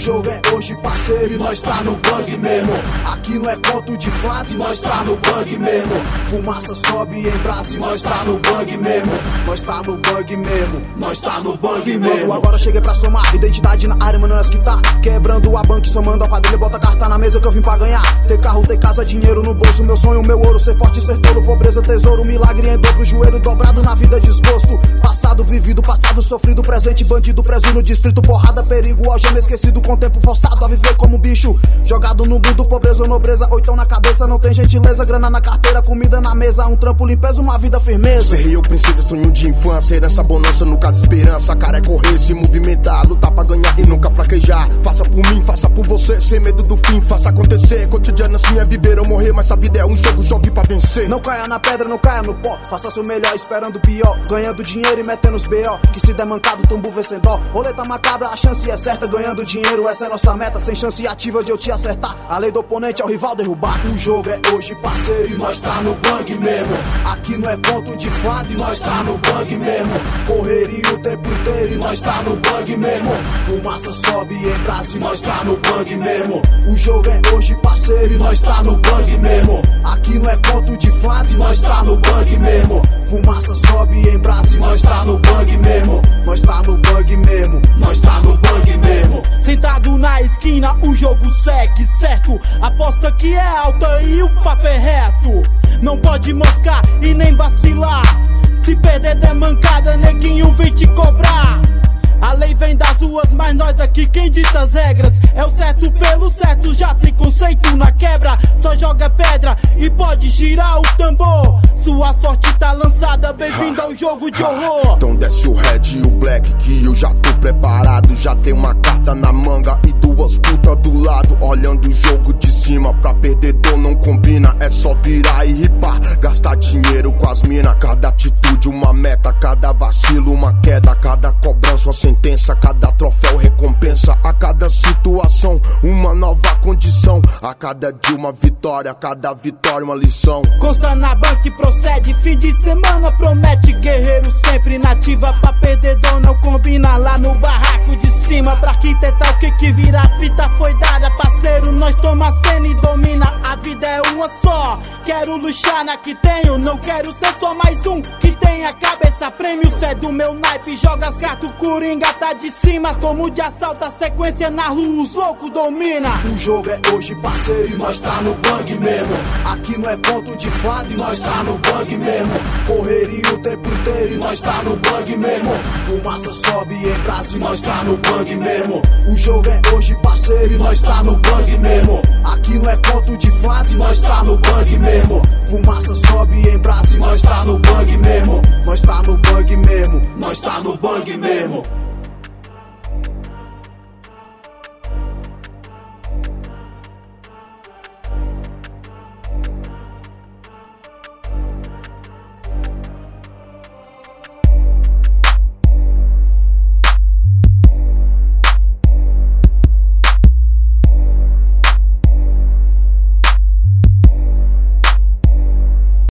jogo é hoje, parceiro, e nós tá no bang mesmo. Aqui não é conto de fada e nós tá no bang mesmo. Fumaça sobe em brasa e nós tá no bang mesmo. Nós tá no bang mesmo, nós tá no bang mesmo. Agora cheguei pra somar, identidade na área, mano, nós que tá quebrando a banca, somando a quadrilha, bota a carta na mesa que eu vim pra ganhar. Ter carro, ter casa, dinheiro no bolso, meu sonho, meu ouro, ser forte, ser tolo, pobreza, tesouro, milagre em dobro, joelho dobrado na vida, desgosto. Passado vivido, passado sofrido, presente, bandido preso no distrito, porrada, perigo, algema esquecido, com tempo forçado a viver como bicho. Jogado no mundo, pobreza ou nobreza, oitão na cabeça, não tem gentileza, grana na carteira, comida na mesa, um trampo, limpeza, uma vida firmeza. Ser eu, princesa, sonho de infância, herança, bonança, no caso esperança, cara é correr, se movimentar, lutar pra ganhar e nunca fraquejar. Faça por mim, faça por você, sem medo do fim, faça acontecer. Cotidiano assim é viver ou morrer, mas a vida é um jogo, jogue pra vencer. Não caia na pedra, não caia no pó, faça seu melhor esperando o pior, ganhando dinheiro e metendo os B.O. que se der mancado, tumbu vê sem dó. Roleta macabra, a chance é certa, ganhando dinheiro, essa é nossa meta, sem chance ativa de eu te acertar. A lei do oponente é o rival derrubar. O jogo é hoje, parceiro, e nós tá no bang mesmo. Aqui não é conto de fada e nós tá no bang mesmo. Correria o tempo inteiro e nós tá no bang mesmo. Fumaça sobe em brasa e nós tá no bang mesmo. O jogo é hoje, parceiro, e nós tá no bang mesmo. Aqui não é conto de fada e nós tá no bang mesmo. Fumaça sobe em brasa e nós tá no bang mesmo. Nós tá no bang mesmo, nós tá no bang mesmo. Sentado na esquina, o jogo segue, certo? Aposta que é alta e o papo é reto. Não pode moscar e nem vacilar. Se perder der mancada, neguinho vem te cobrar. A lei vem das ruas, mas nós aqui quem dita as regras. É o certo pelo certo, já tem conceito na quebra. Só joga pedra e pode girar o tambor. Sua sorte tá lançada, bem-vindo ao jogo de horror. Então desce o red e o black que eu já tô preparado. Já tem uma carta na manga e duas putas do lado. Olhando o jogo de cima, pra perdedor não combina. É só virar e ripar, gastar dinheiro com as mina. Cada atitude uma meta, cada vacilo uma queda. Cada cobrança uma sentença, cada troféu recompensa. A cada situação uma nova condição. A cada dia uma vitória, a cada vitória uma lição. Consta na banca e procede, fim de semana promete. Guerreiro sempre nativa, pra perdedor não combina. Lá no barraco de cima, pra arquitetar o que vira a fita foi dada. Parceiro, nós toma a cena e domina. A vida é uma só, quero luxar na que tenho. Não quero ser só mais um que tem a cabeça prêmio. Cê é do meu naipe, joga as cartas, o Coringa tá de cima. Como de assalto, a sequência na rua, os loucos domina. O jogo é hoje, parceiro, e nós tá no bang mesmo. Aqui não é conto de fada e nós tá no bang mesmo. Correria o tempo inteiro e nós tá no bang mesmo. Fumaça sobe em brasa e nós tá no bang mesmo. O jogo é hoje, parceiro, e nós tá no bang mesmo. Aqui não é conto de fada e nós tá no bang mesmo. Fumaça sobe em brasa e nós tá no bang mesmo. Nós tá no bang mesmo, nós tá no bang mesmo.